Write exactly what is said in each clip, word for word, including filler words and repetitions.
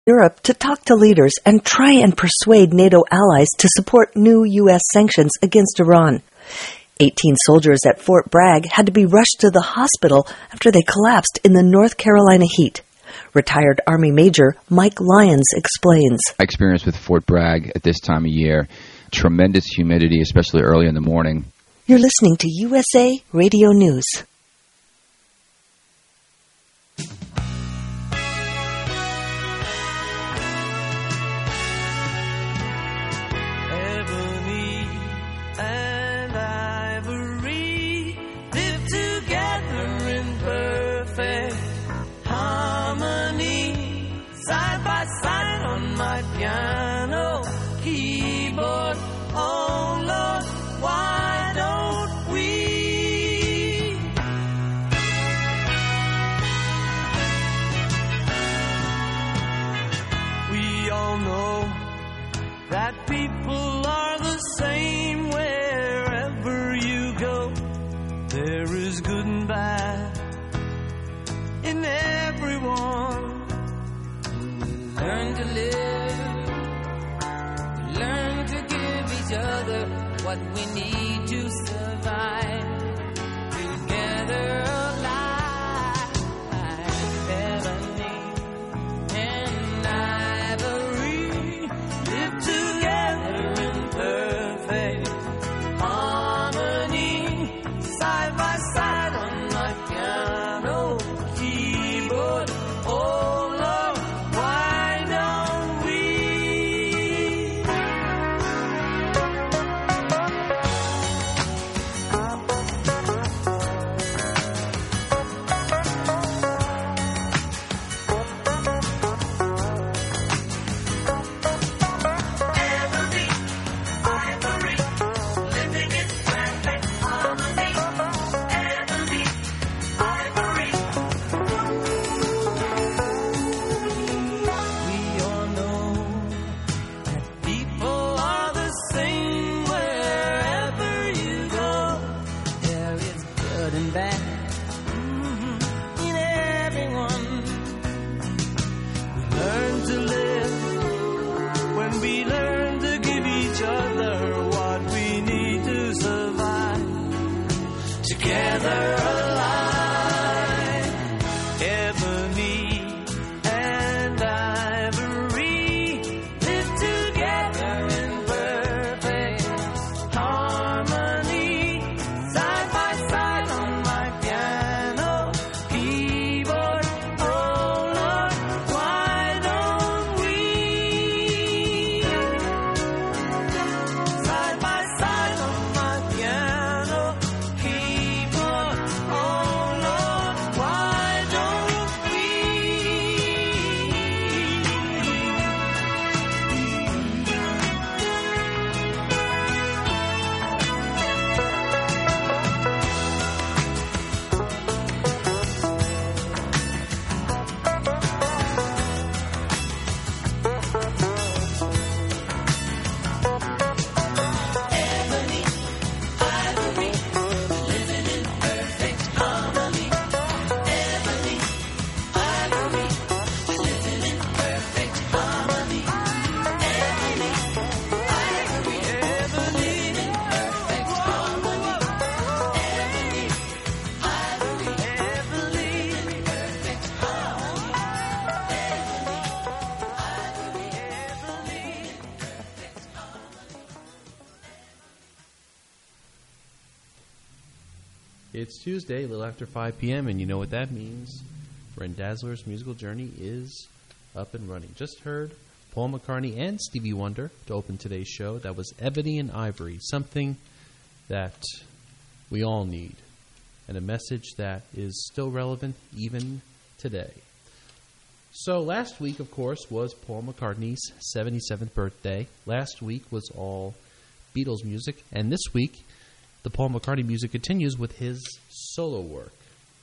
Europe to talk to leaders and try and persuade NATO allies to support new U S sanctions against Iran. Eighteen soldiers at Fort Bragg had to be rushed to the hospital after they collapsed in the North Carolina heat. Retired Army Major Mike Lyons explains. My experience with Fort Bragg at this time of year, tremendous humidity, especially early in the morning. You're listening to U S A Radio News. Piano, keyboard, oh Lord, why don't we? We all know that people are the same wherever you go. There is good and bad in everyone. Learn to live. Learn to give each other what we need to survive. Together alive, ebony and ivory live together in perfect harmony, side by side on my piano keyboard. Oh Lord, why don't we? It's Tuesday, a little after five p.m., and you know what that means. Ren Dazzler's musical journey is up and running. Just heard Paul McCartney and Stevie Wonder to open today's show. That was Ebony and Ivory, something that we all need, and a message that is still relevant even today. So last week, of course, was Paul McCartney's seventy-seventh birthday. Last week was all Beatles music, and this week the Paul McCartney music continues with his solo work.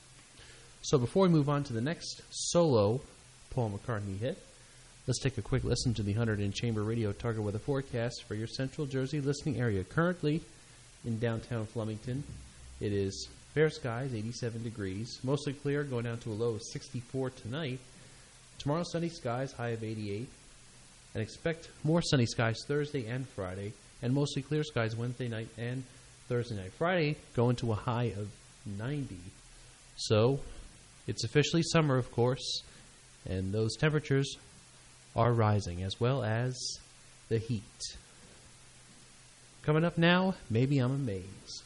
So before we move on to the next solo Paul McCartney hit, let's take a quick listen to the one hundred in Chamber Radio Target Weather Forecast for your Central Jersey listening area. Currently in downtown Flemington, it is fair skies, eighty-seven degrees, mostly clear, going down to a low of sixty-four tonight. Tomorrow, sunny skies, high of eighty-eight. And expect more sunny skies Thursday and Friday, and mostly clear skies Wednesday night and Thursday night. Friday, going to a high of ninety. So, it's officially summer, of course, and those temperatures are rising, as well as the heat. Coming up now, Maybe I'm Amazed.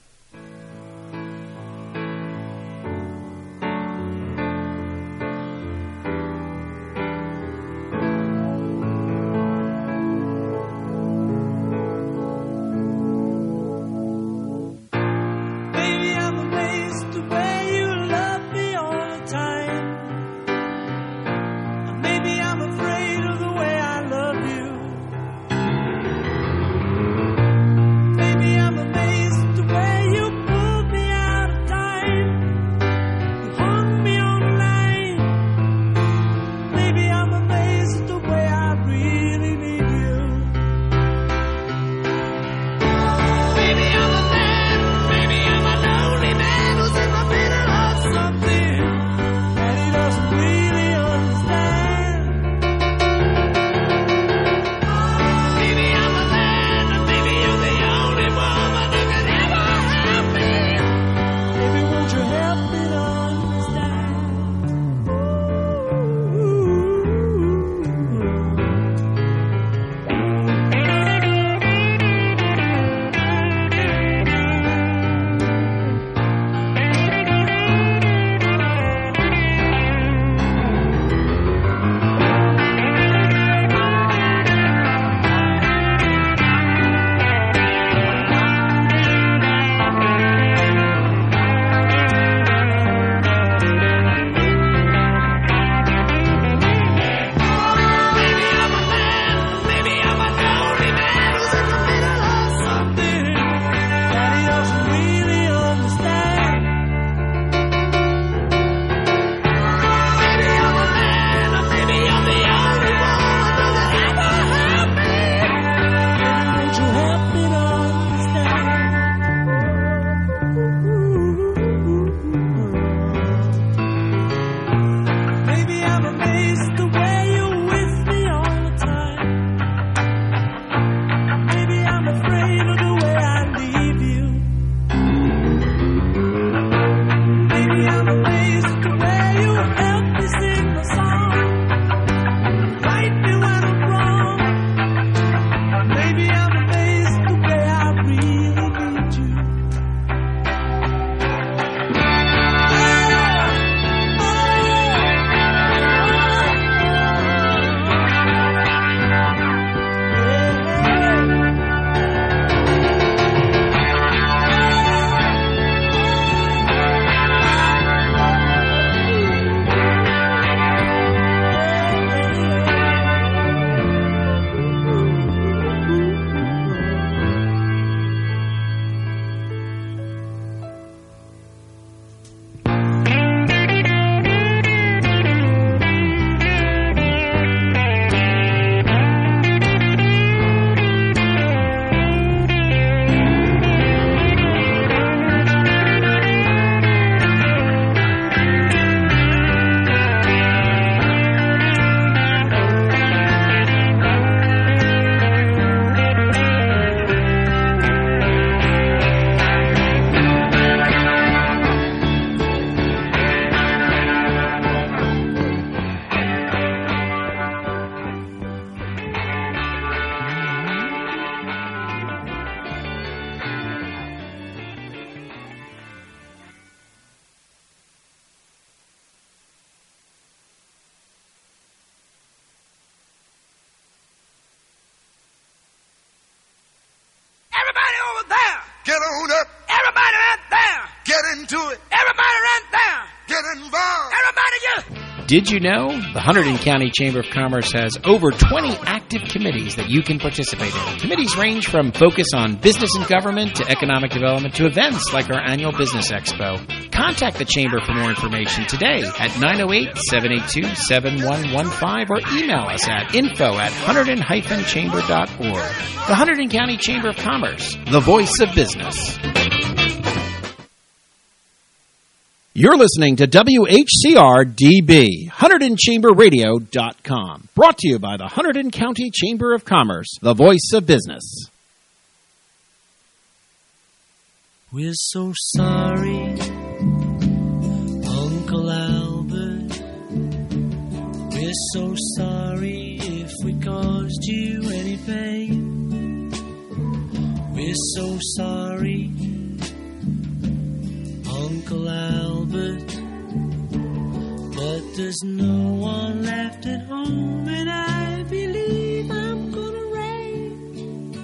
Get on up. Everybody right there. Get into it. Everybody right there. Get involved. Everybody just... Did you know the Hunterdon County Chamber of Commerce has over twenty active committees that you can participate in? Committees range from focus on business and government to economic development to events like our annual Business Expo. Contact the Chamber for more information today at nine oh eight, seven eight two, seven one one five or email us at info at hunterdon dash chamber dot org. The Hunterdon County Chamber of Commerce, the voice of business. You're listening to W H C R D B, Hunterdon Chamber Radio dot com. Brought to you by the Hunterdon County Chamber of Commerce, the voice of business. We're so sorry, Uncle Albert. We're so sorry if we caused you any pain. We're so sorry, Uncle Albert, but there's no one left at home, and I believe I'm gonna rain.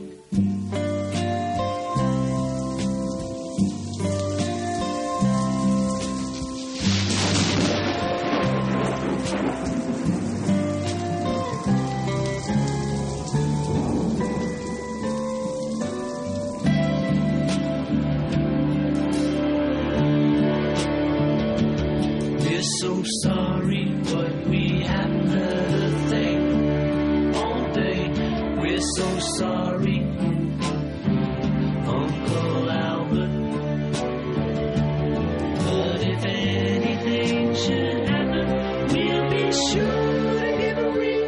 So sorry, but we haven't heard a thing all day. We're so sorry, Uncle Albert. But if anything should happen, we'll be sure to give a ring.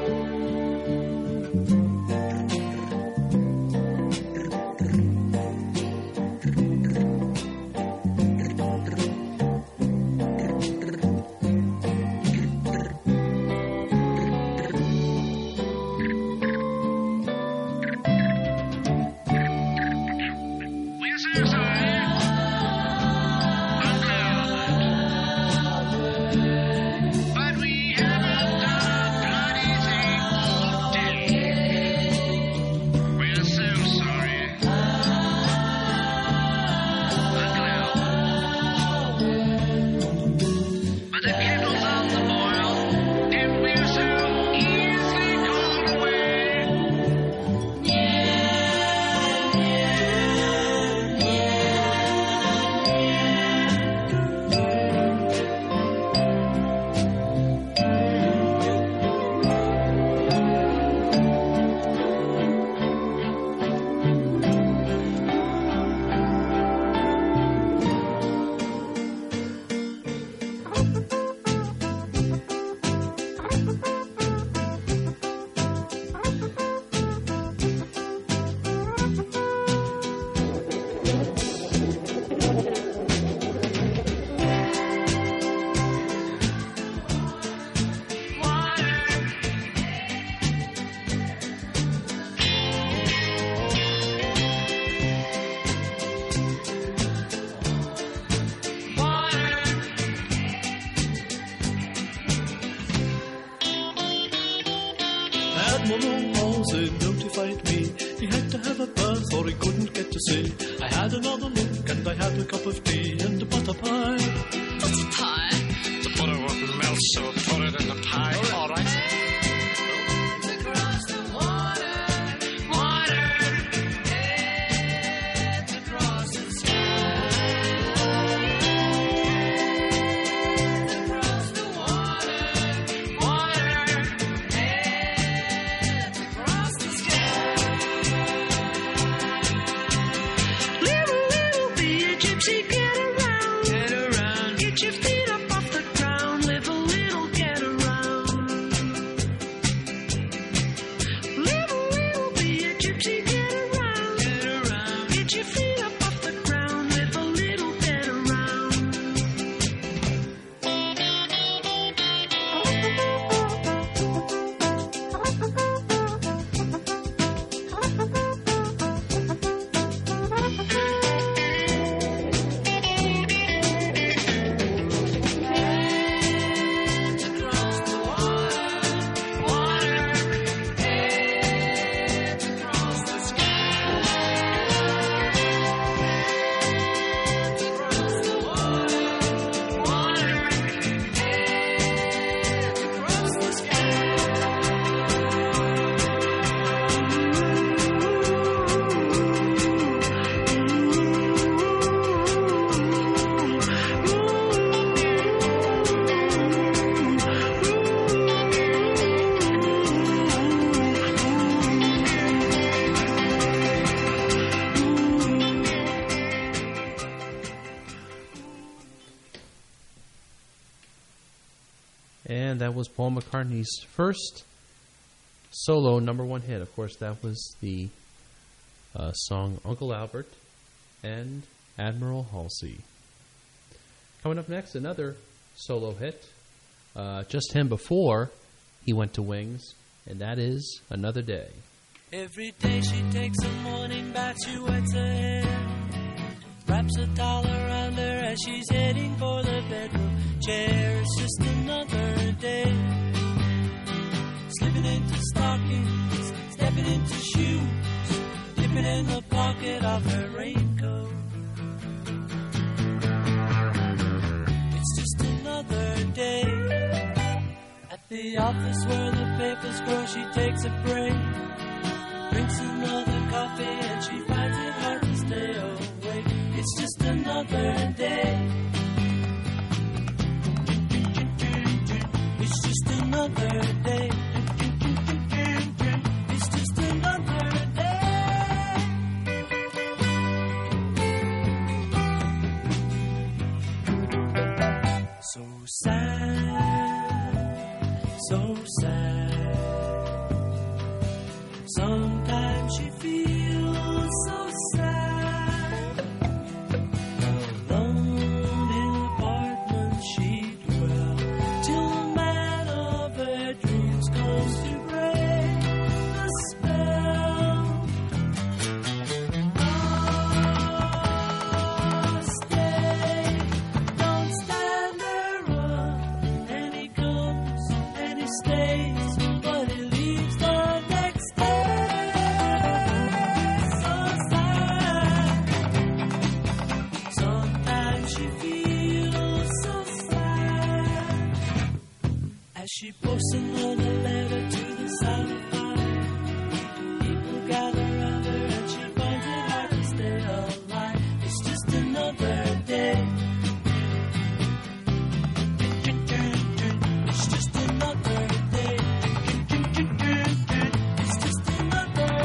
Notified me he had to have a bath or he couldn't get to sea. I had another look and I had a cup of tea and a butter pie. Butter pie? The butter wouldn't melt, so put it in the pie. Oh, all right. Across the water, water, heads across the sky. Across the water, water, heads across the sky. Little, little be a gypsy, get around, get around, get your feet up off the ground, live a little, get around. that was Paul McCartney's first solo number one hit. Of course, that was the uh, song Uncle Albert and Admiral Halsey. Coming up next, another solo hit. Uh, just him before he went to Wings, and that is Another Day. Every day she takes a morning bath, she wets her hair, wraps a towel around her as she's heading for the bedroom chair. It's just another day, slipping into stockings, stepping into shoes, dipping in the pocket of her raincoat. It's just another day. At the office where the papers grow, she takes a break, drinks another coffee, and she finds it hard to stay awake. It's just another day. It's just another day. It's just another day. So sad, so sad. Sometimes she feels so sad. Alone in an apartment she'd dwell till the man of her dreams comes to break the spell. Oh, stay, don't stand there, run. And he comes and he stays, but he leaves the next day. So sad. Sometimes she feels so sad as she posts another letter to the silent fire. People gather around her and she finds it hard to stay alive. It's just another day. It's just another day. It's just another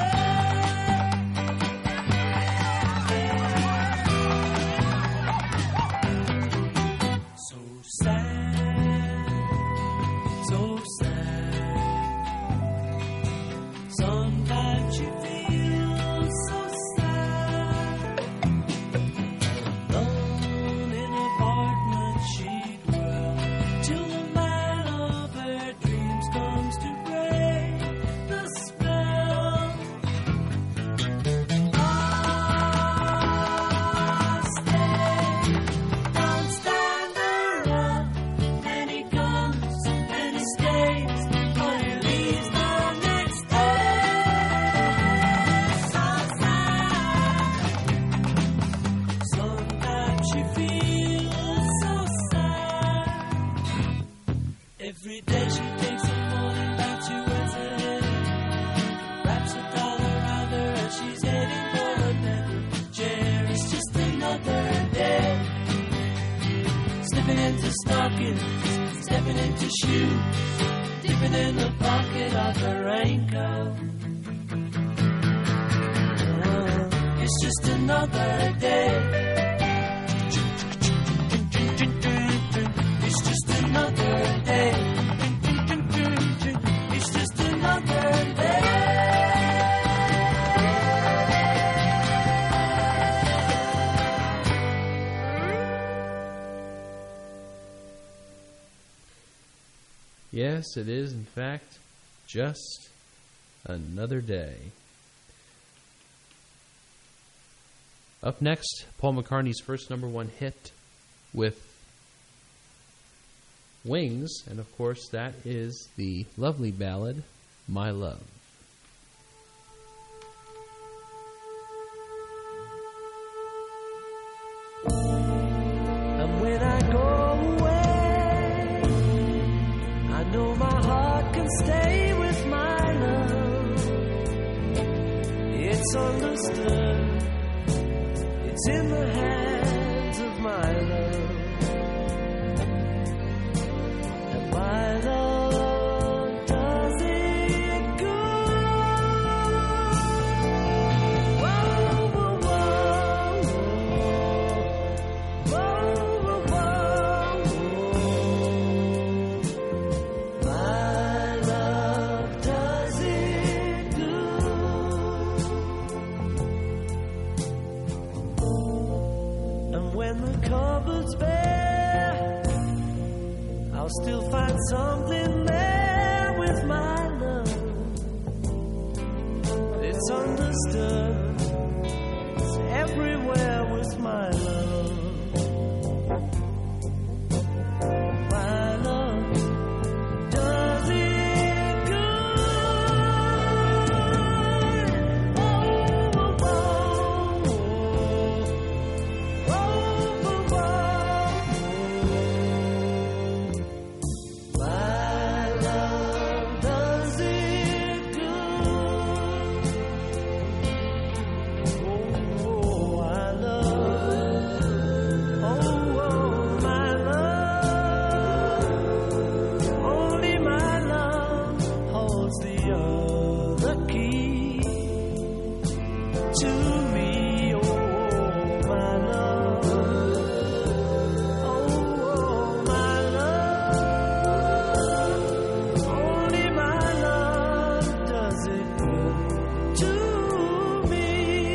day. So sad, so sad. Sometimes she feels so sad. Alone in an apartment she'd dwell till the man of her dreams comes to break the spell. Ah, stay, don't stand around. And he comes and he stays, but he leaves the next day. So sad. Sometimes she feels so sad. Every day she takes a morning bath, she wears her hair, wraps a towel around her as she's heading for her bedroom chair. It's just another day, slipping into stockings, stepping into shoes, dipping in the pocket of her raincoat. Oh, it's just another day. It's just another day. It's just another day. Yes, it is, in fact, just another day. Up next, Paul McCartney's first number one hit with Wings, and of course that is the lovely ballad, My Love. And when I go away, I know my heart can stay with my love. It's understood, it's in the hands of my love. And my love does it good. Whoa, whoa, whoa, whoa, whoa, whoa, whoa. It's understood. It's everywhere with my love. My love does it good. Oh, oh, oh, oh, oh, oh. My love does it good. Oh, I love. Oh, oh, my love. Only my love holds the other key to me. Oh, my love. Oh, my love. Only my love does it good to me.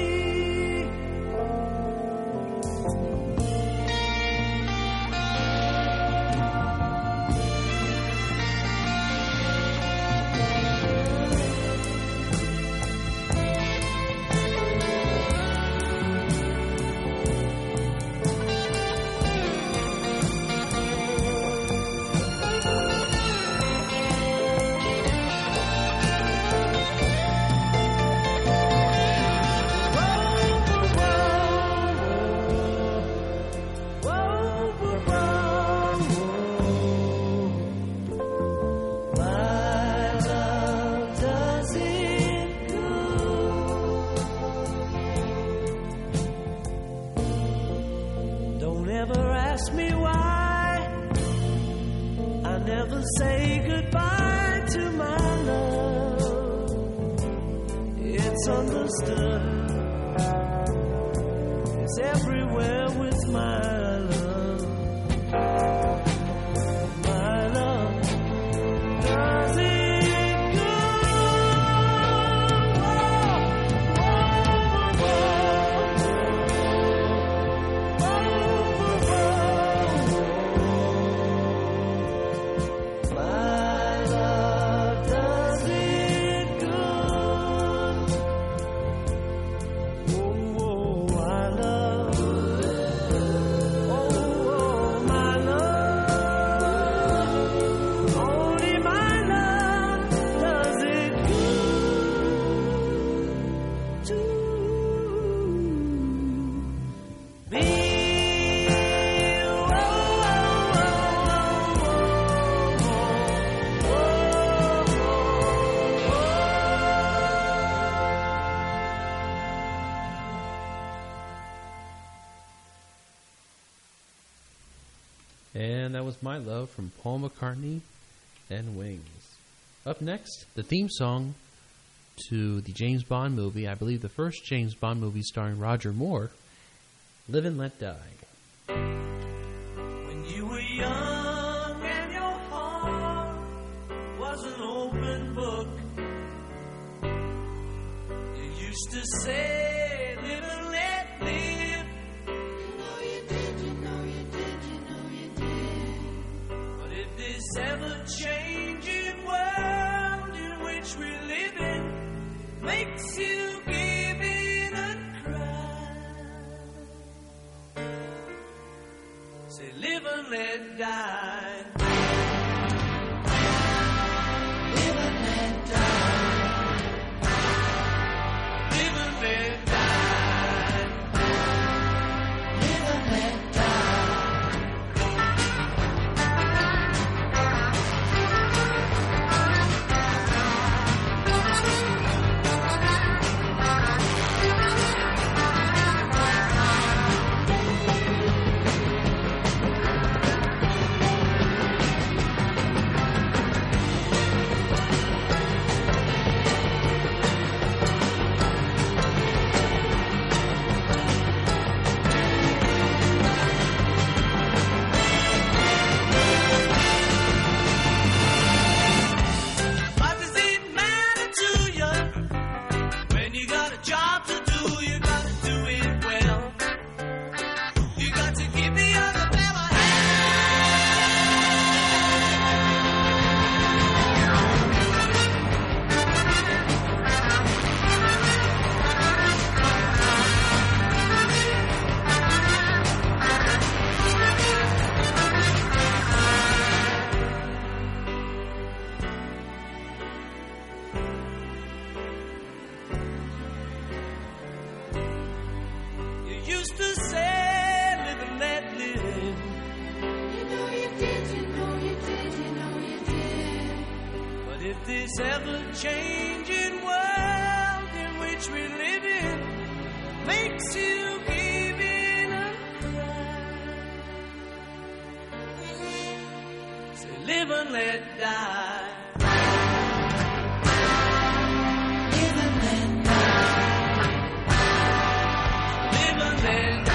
My love does it good. Don't ever ask me why I never say goodbye to my love. It's understood. It's everywhere with my love. My love does it good. Oh, oh, oh, oh. My love does it good. Oh, oh, I love. Oh, oh, my love. Only my love does it good to me. Oh, And that was My Love from Paul McCartney and Wings. Up next, the theme song to the James Bond movie, I believe the first James Bond movie starring Roger Moore, Live and Let Die. when you were young and your heart was an open book, you used to say, live and let live. You know you did, you know you did, you know you did. But if this ever-changing world in which we live in makes you give in and cry, say live and let die. Live and let die. Live and let die. Live and let die. used to say, live and let live. You know you did, you know you did, you know you did. But if this ever-changing world in which we live in makes you give in and cry, say live and let die. Live and let die. Live and let die.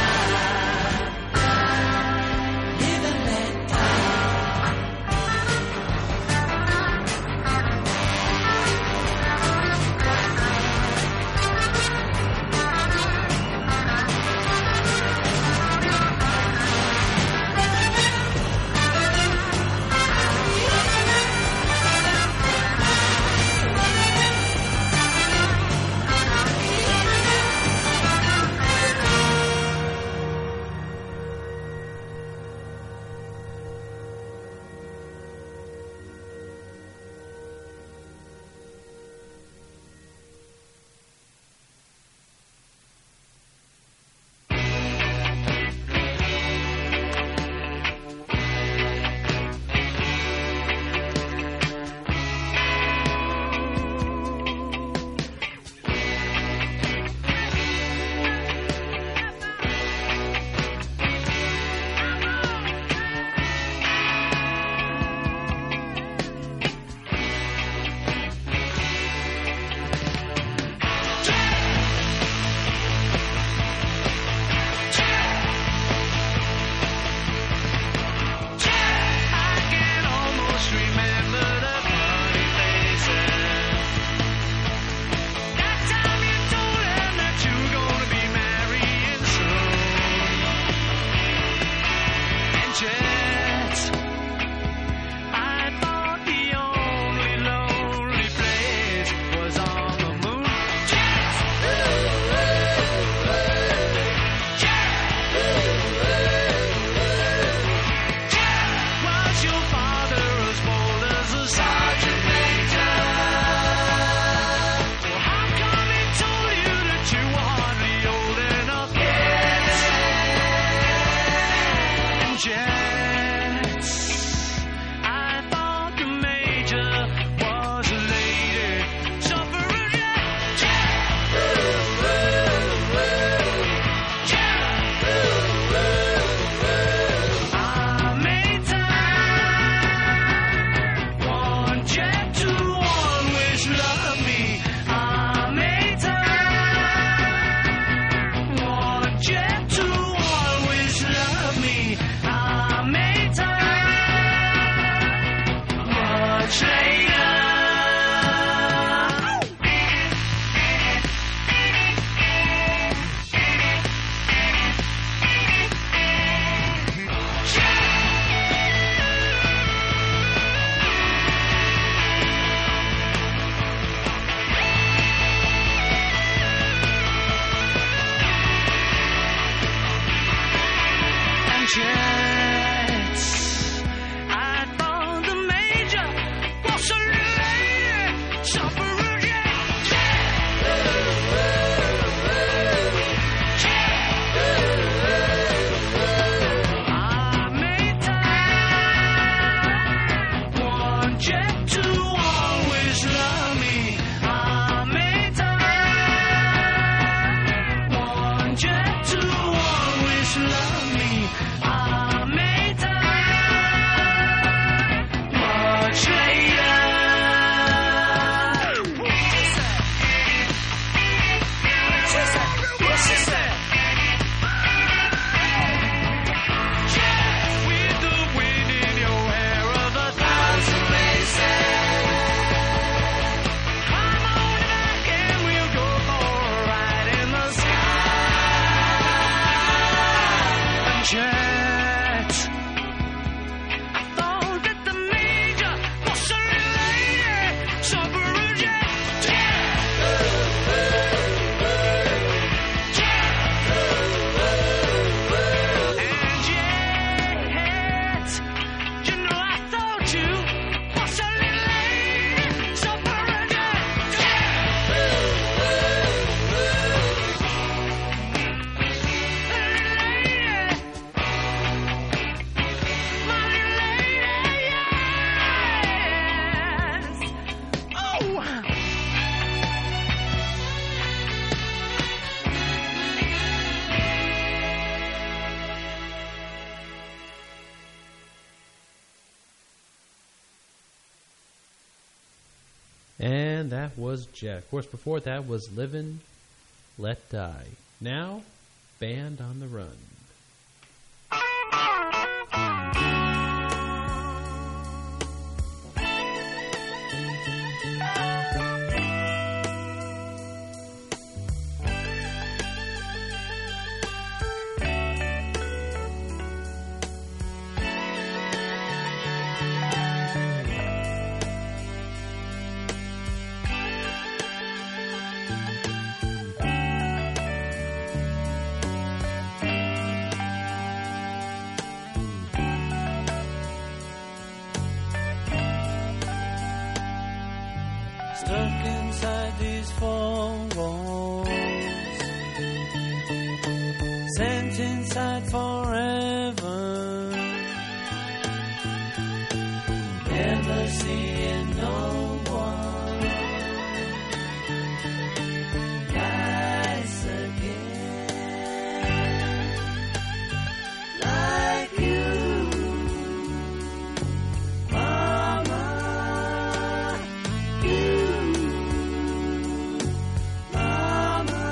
Live and let die. And that was Jet. Of course, before that was Livin', Let Die. Now, Band on the Run. Stuck inside these four walls, sent inside forever, never seeing no one nice again, like you, Mama. You, Mama.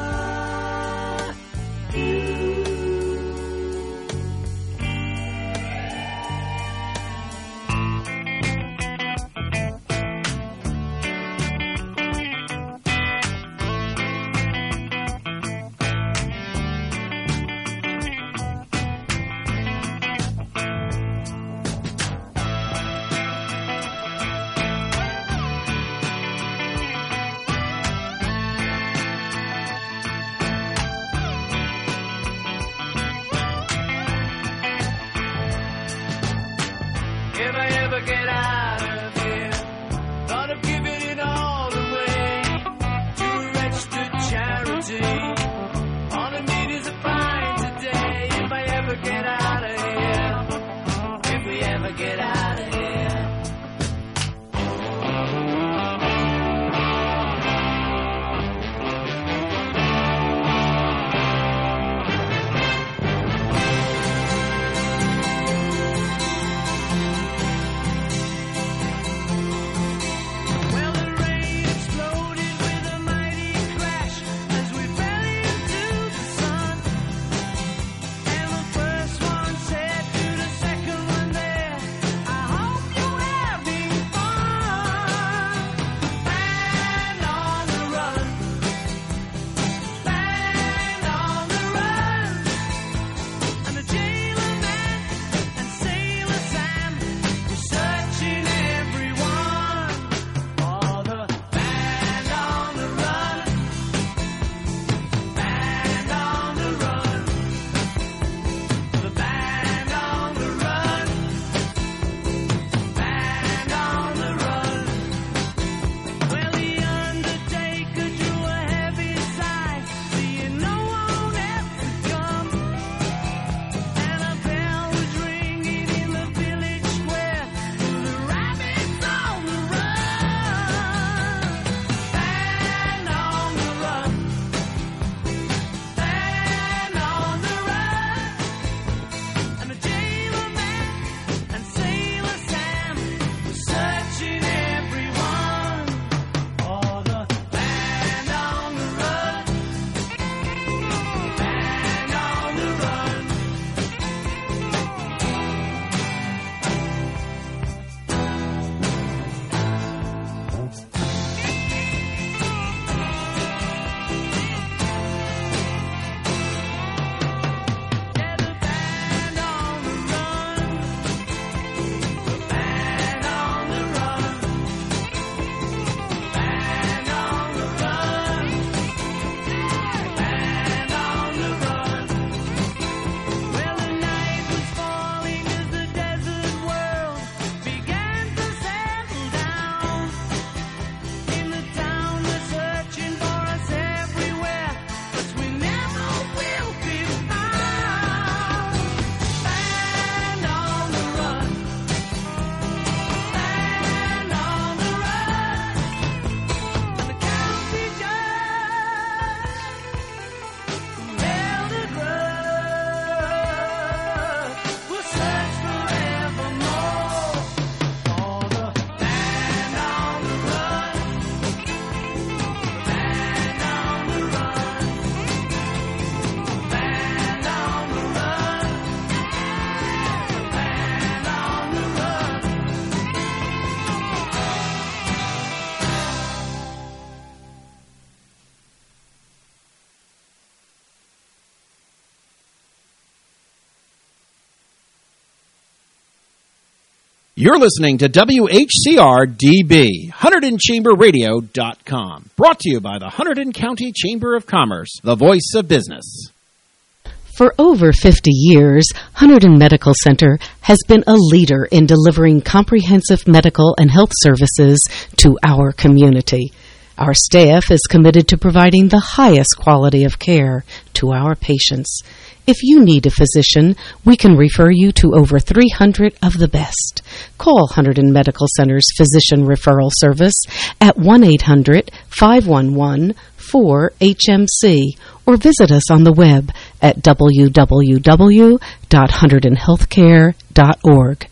You're listening to W H C R D B, Hunterdon Chamber Radio dot com. Brought to you by the Hunterdon County Chamber of Commerce, the voice of business. For over fifty years, Hunterdon Medical Center has been a leader in delivering comprehensive medical and health services to our community. Our staff is committed to providing the highest quality of care to our patients. If you need a physician, we can refer you to over three hundred of the best. Call Hunterdon Medical Center's Physician Referral Service at one eight hundred, five one one, four H M C or visit us on the web at w w w dot hunterdon healthcare dot org.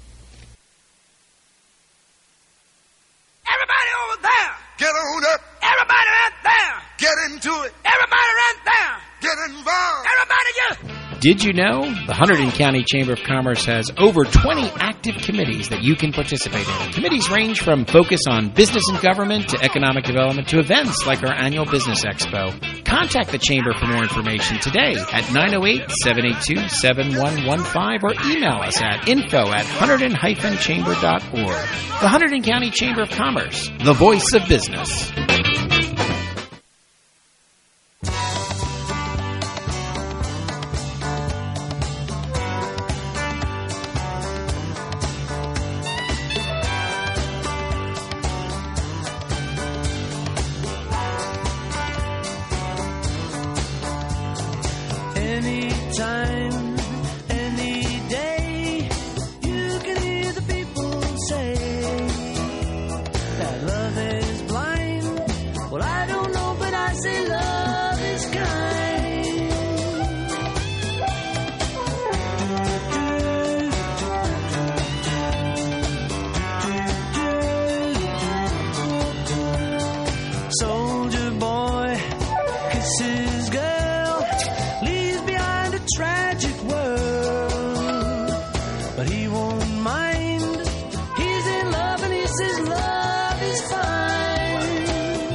Everybody over there, get on up. Everybody right there, get into it. Everybody right there, get involved. Everybody get... Did you know the Hunterdon County Chamber of Commerce has over twenty active committees that you can participate in? Committees range from focus on business and government to economic development to events like our annual Business Expo. Contact the Chamber for more information today at nine oh eight, seven eight two, seven one one five or email us at info at hunterdon dash chamber dot org. The Hunterdon County Chamber of Commerce, the voice of business. Anytime, any day, you can hear the people say that love is blind. Well, I don't know, but I say love is kind. Soldier boy kisses girl, leaves behind a tragic world, but he won't mind. He's in love and he says love is fine.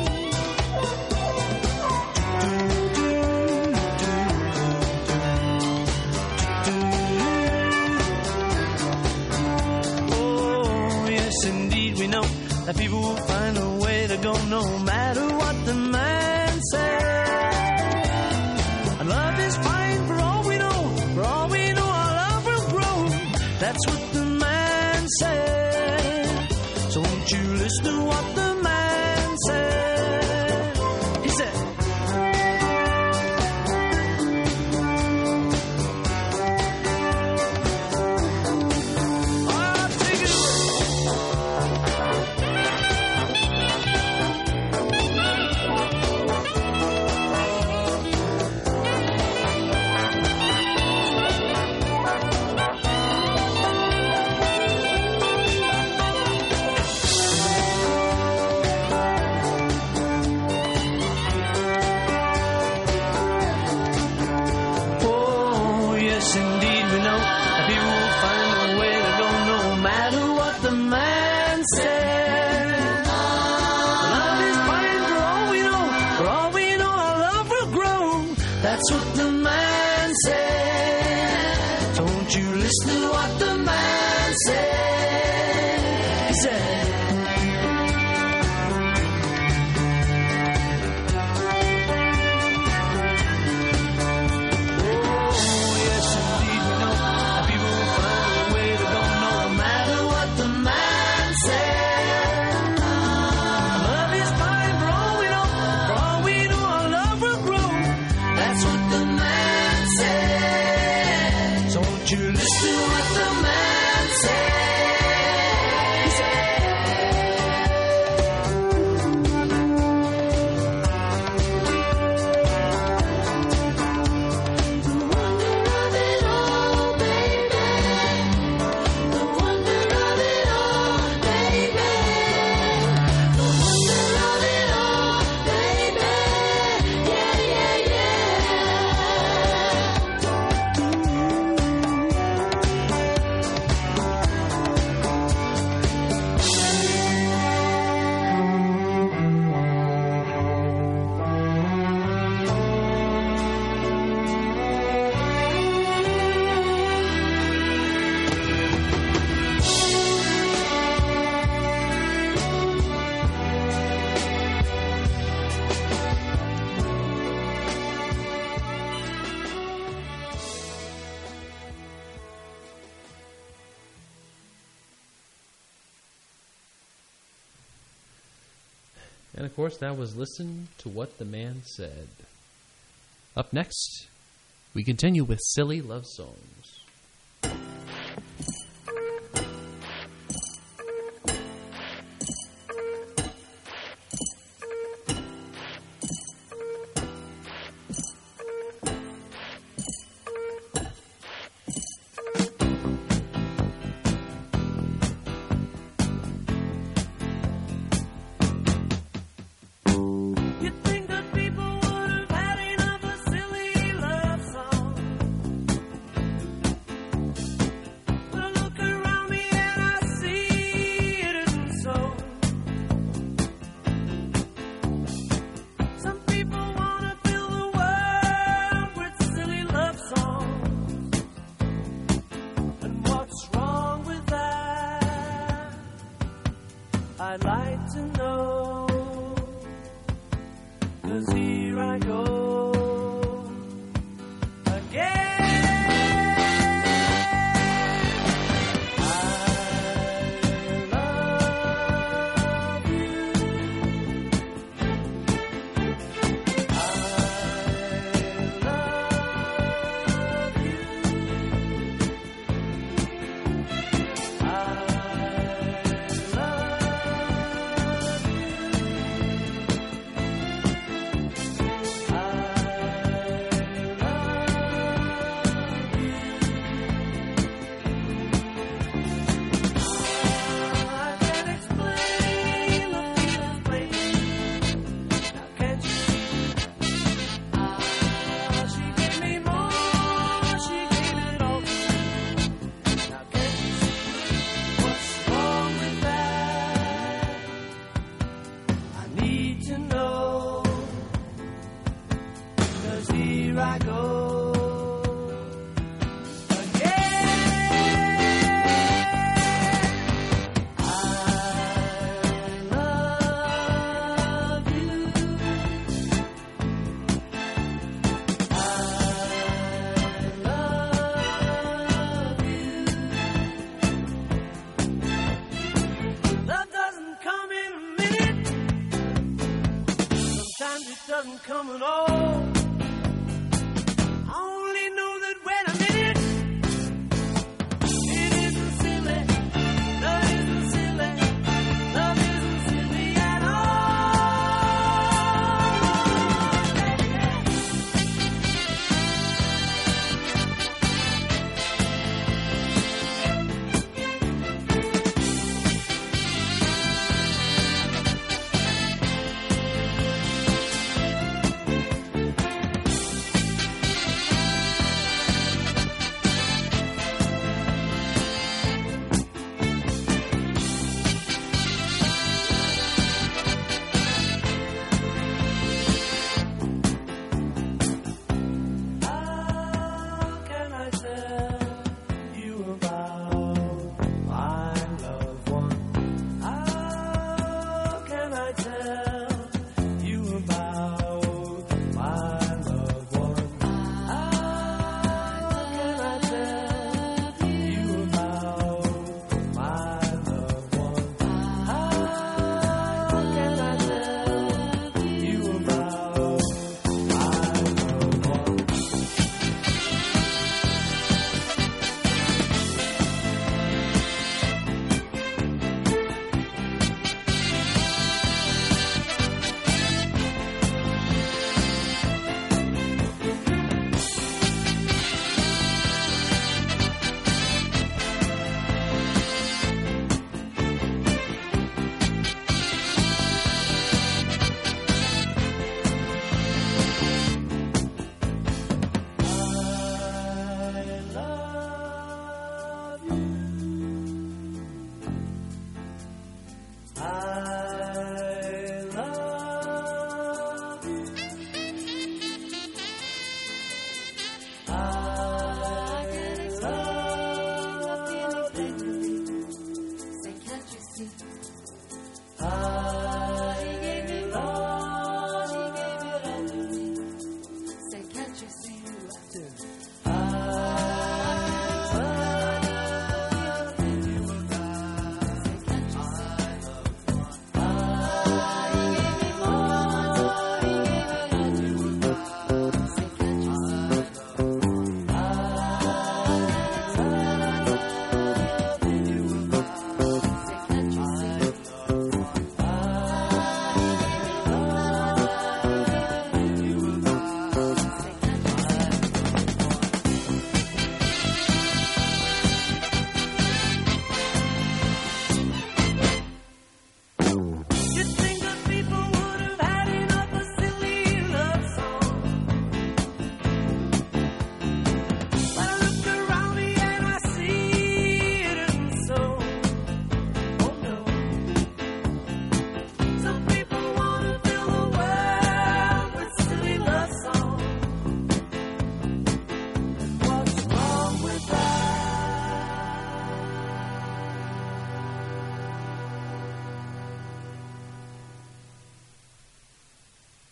Oh, yes, indeed, we know that people will find a way to go no matter what the man says. And love is fine for all we know. For all we know, our love will grow. That's what the man said. So won't you listen to what the man said? He said, oh, take it away. Oh, yes, indeed, we know that people will find a way to go no matter what the man said. Love is fine for all we know. For all we know, our love will grow. That's what the man said. Don't you listen to what the man said. He said, oh, yes, indeed, we know that people will find a way to go no matter what the man said. Love is fine for all we know. For all we know, our love will grow. That's what the man And of course, that was Listen to What the Man Said. Up next, we continue with Silly Love Songs. You'd think that people would have had enough of silly love songs. But I look around me and I see it isn't so. Some people want to fill the world with silly love songs. And what's wrong with that? I'd like to know. 'Cause here I go again. I love you. I love you. I here I go again. I love you. I love you. Love doesn't come in a minute. Sometimes it doesn't come at all. I only know that when I'm in it, it isn't silly. Love isn't silly. Love isn't silly at all.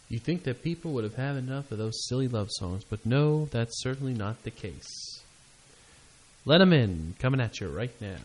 You think that people would have had enough of those silly love songs, but no, that's certainly not the case. Let 'em in, coming at you right now.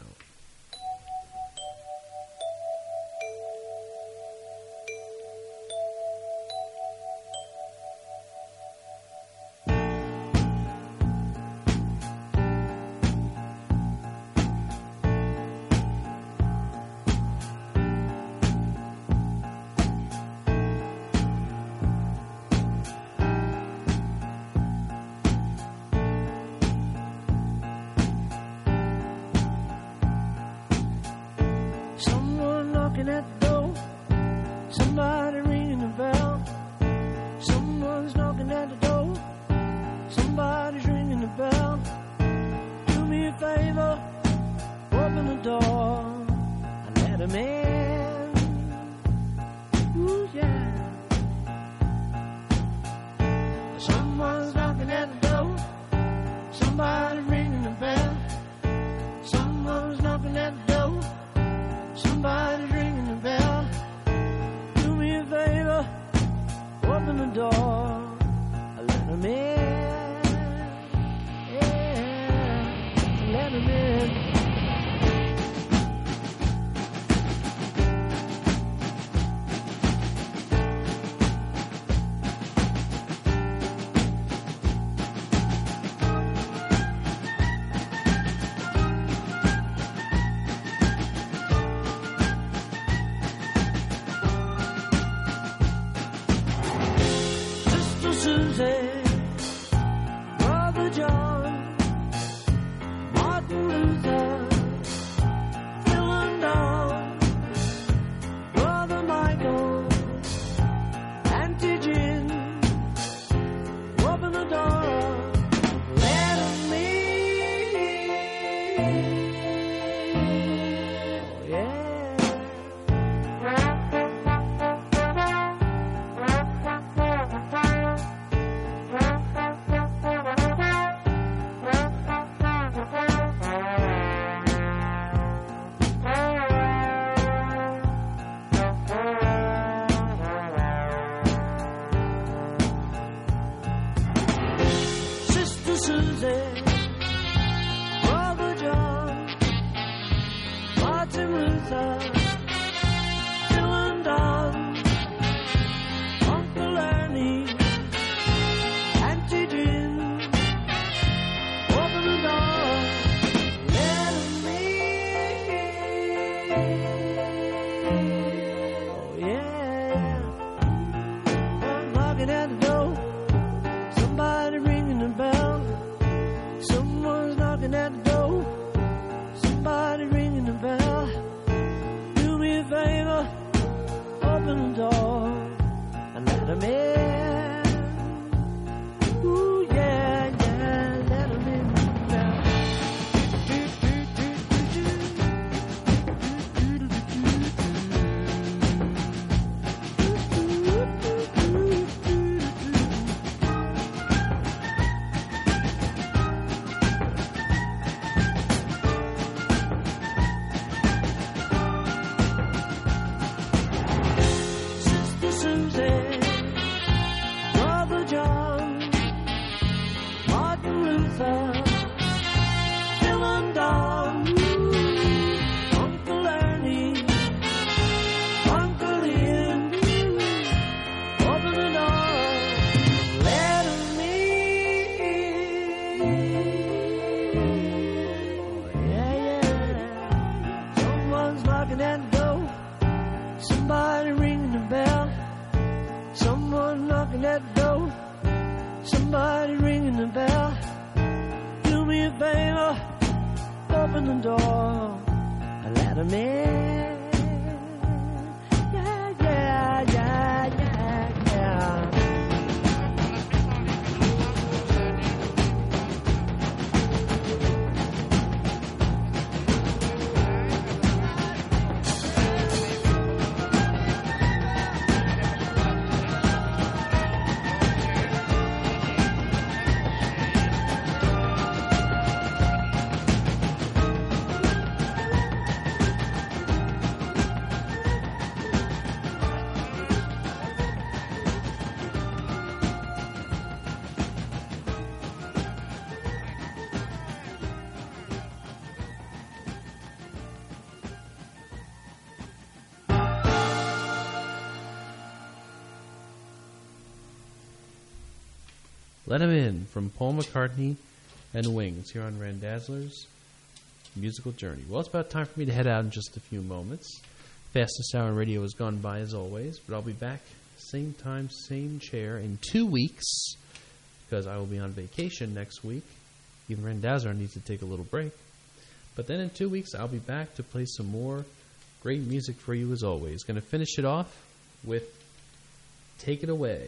Let 'Em In from Paul McCartney and Wings here on Randazzler's Musical Journey. Well, it's about time for me to head out in just a few moments. Fastest hour in radio has gone by as always, but I'll be back same time, same chair in two weeks because I will be on vacation next week. Even Randazzler needs to take a little break. But then in two weeks, I'll be back to play some more great music for you as always. Going to finish it off with Take It Away.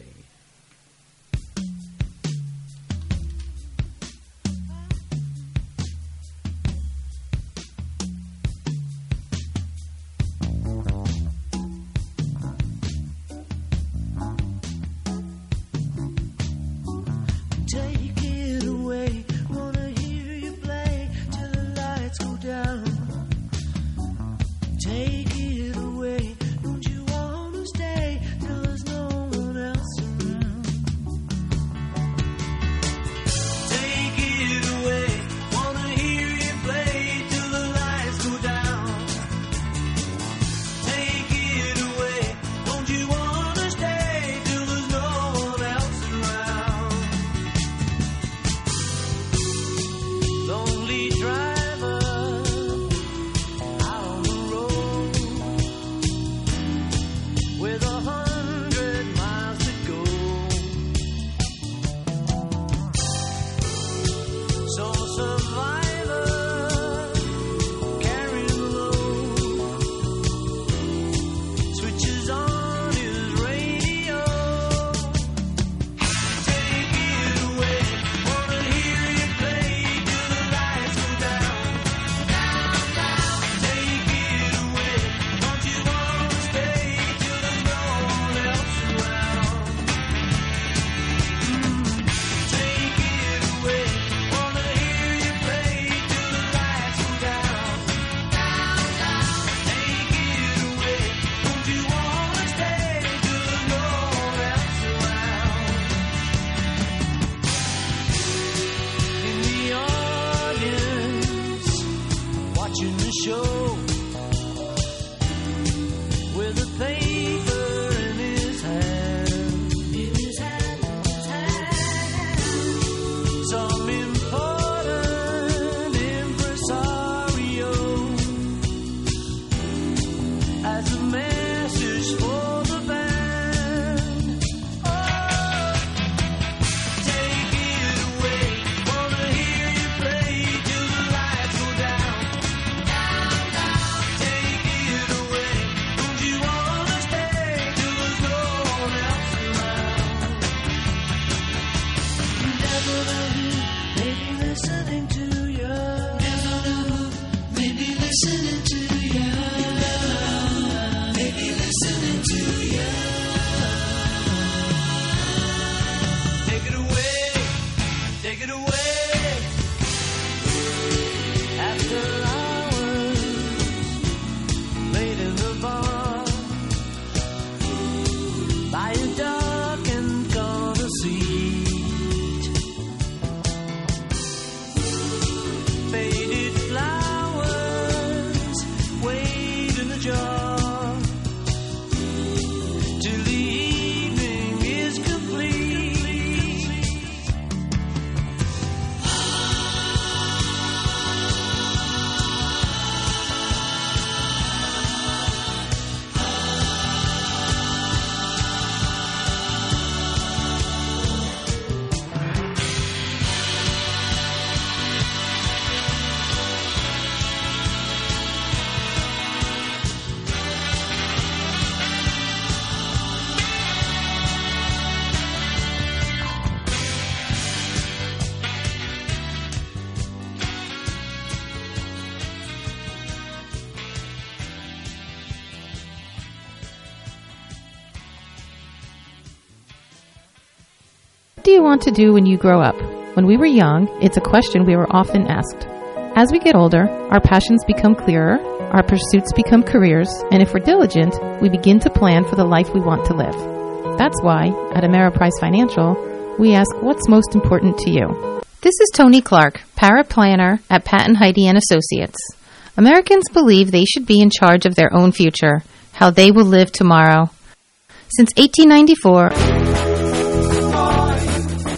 What do you want to do when you grow up? When we were young, it's a question we were often asked. As we get older, our passions become clearer, our pursuits become careers, and if we're diligent, we begin to plan for the life we want to live. That's why, at Ameriprise Financial, we ask what's most important to you. This is Tony Clark, paraplanner at Pat and Heidi and Associates. Americans believe they should be in charge of their own future, how they will live tomorrow. Since eighteen ninety-four...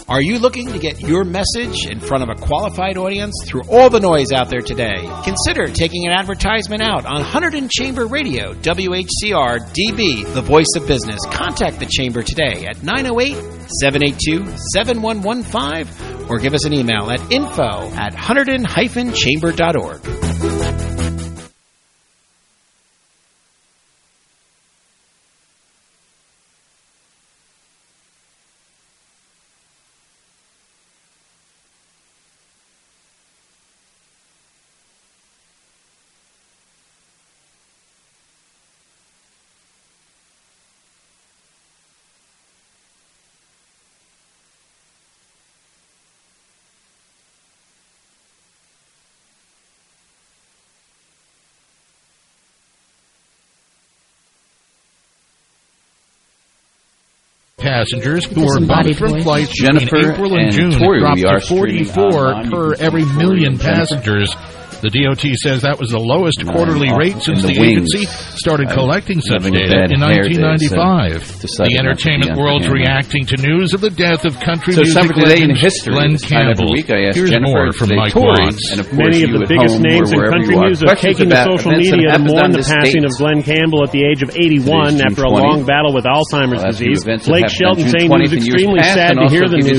Are you looking to get your message in front of a qualified audience through all the noise out there today? Consider taking an advertisement out on Hunterdon Chamber Radio, W H C R D B, the voice of business. Contact the Chamber today at nine oh eight, seven eight two, seven one one five or give us an email at info at hunterdon dash chamber dot org. Passengers who are bumped from flights between Jennifer April and, and June Tori, dropped we are to forty-four streaming per online. every Tori million and Jennifer. passengers. The D O T says that was the lowest Nine quarterly off rate since in the, the wings. agency started I'm collecting such having a data bad in hair nineteen day, ninety-five. so The decided not to be entertainment on world's camera. reacting to news of the death of country So music something today in legend history. Glenn This time every Campbell. week I ask Here's Jennifer, more from today Mike Tori, Watts. and of course Many of you the at biggest home names or in wherever country you are. music Questions taking to about social events that media to happened mourn on the this passing date. of Glenn Campbell at the age of eighty-one Today's after a June long twentieth. battle with Alzheimer's I'll ask you disease. events that Blake happened on Shelton June saying he was twentieth in years extremely past, sad and to hear also the give you news.